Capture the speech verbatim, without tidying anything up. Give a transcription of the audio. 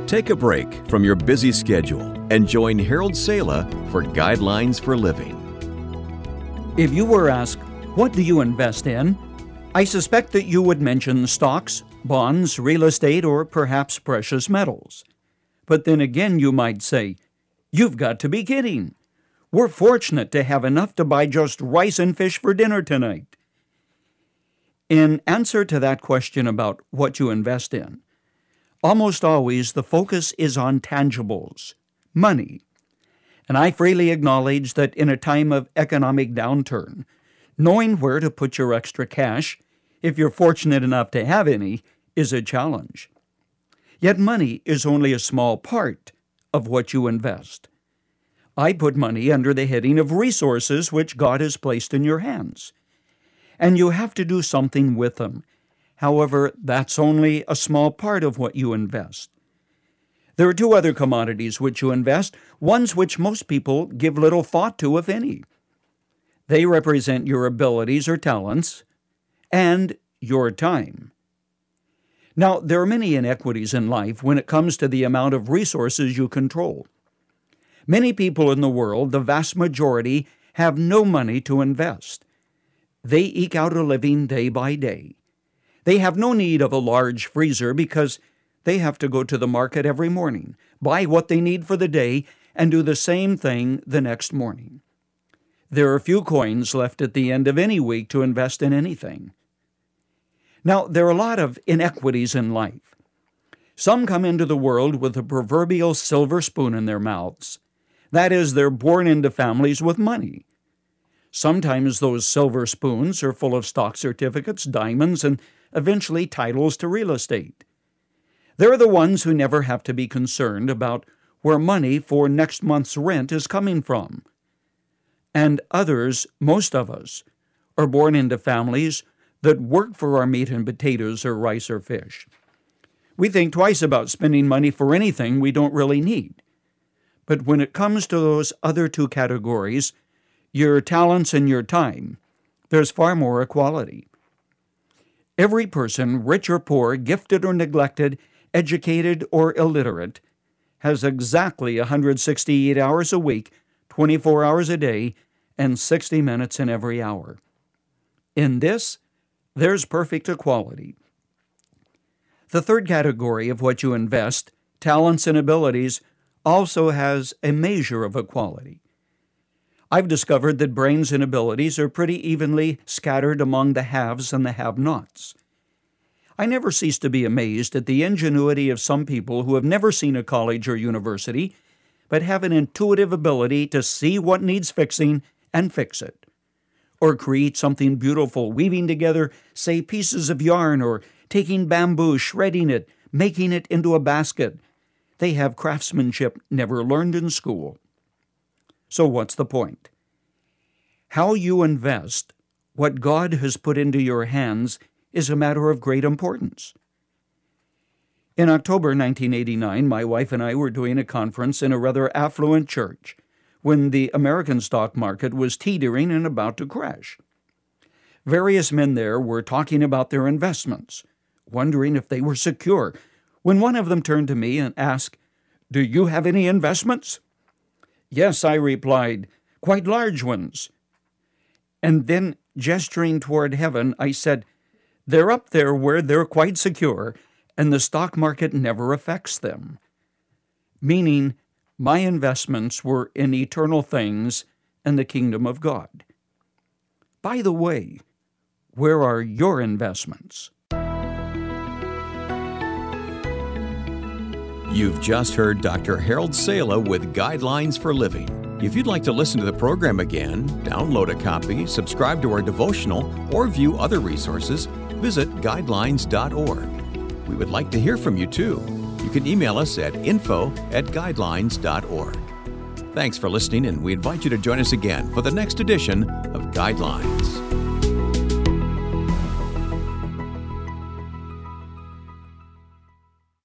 Take a break from your busy schedule and join Harold Sala for Guidelines for Living. If you were asked, what do you invest in? I suspect that you would mention stocks, bonds, real estate, or perhaps precious metals. But then again, you might say, you've got to be kidding. We're fortunate to have enough to buy just rice and fish for dinner tonight. In answer to that question about what you invest in, almost always the focus is on tangibles, money. And I freely acknowledge that in a time of economic downturn, knowing where to put your extra cash, if you're fortunate enough to have any, is a challenge. Yet money is only a small part of what you invest. I put money under the heading of resources which God has placed in your hands. And you have to do something with them. However, that's only a small part of what you invest. There are two other commodities which you invest, ones which most people give little thought to, if any. They represent your abilities or talents and your time. Now, there are many inequities in life when it comes to the amount of resources you control. Many people in the world, the vast majority, have no money to invest. They eke out a living day by day. They have no need of a large freezer because they have to go to the market every morning, buy what they need for the day, and do the same thing the next morning. There are few coins left at the end of any week to invest in anything. Now, there are a lot of inequities in life. Some come into the world with a proverbial silver spoon in their mouths. That is, they're born into families with money. Sometimes those silver spoons are full of stock certificates, diamonds, and eventually titles to real estate. They're the ones who never have to be concerned about where money for next month's rent is coming from. And others, most of us, are born into families that work for our meat and potatoes or rice or fish. We think twice about spending money for anything we don't really need. But when it comes to those other two categories, your talents and your time, there's far more equality. Every person, rich or poor, gifted or neglected, educated or illiterate, has exactly one hundred sixty-eight hours a week, twenty-four hours a day, and sixty minutes in every hour. In this, there's perfect equality. The third category of what you invest, talents and abilities, also has a measure of equality. I've discovered that brains and abilities are pretty evenly scattered among the haves and the have-nots. I never cease to be amazed at the ingenuity of some people who have never seen a college or university, but have an intuitive ability to see what needs fixing and fix it, or create something beautiful, weaving together, say, pieces of yarn, or taking bamboo, shredding it, making it into a basket. They have craftsmanship never learned in school. So what's the point? How you invest what God has put into your hands is a matter of great importance. In October nineteen eighty-nine, my wife and I were doing a conference in a rather affluent church when the American stock market was teetering and about to crash. Various men there were talking about their investments, wondering if they were secure, when one of them turned to me and asked, "Do you have any investments?" "Yes," I replied, "quite large ones." And then, gesturing toward heaven, I said, "They're up there where they're quite secure, and the stock market never affects them." Meaning, my investments were in eternal things and the kingdom of God. By the way, where are your investments? You've just heard Doctor Harold Sala with Guidelines for Living. If you'd like to listen to the program again, download a copy, subscribe to our devotional, or view other resources, visit guidelines dot org. We would like to hear from you, too. You can email us at info at guidelines dot org. Thanks for listening, and we invite you to join us again for the next edition of Guidelines.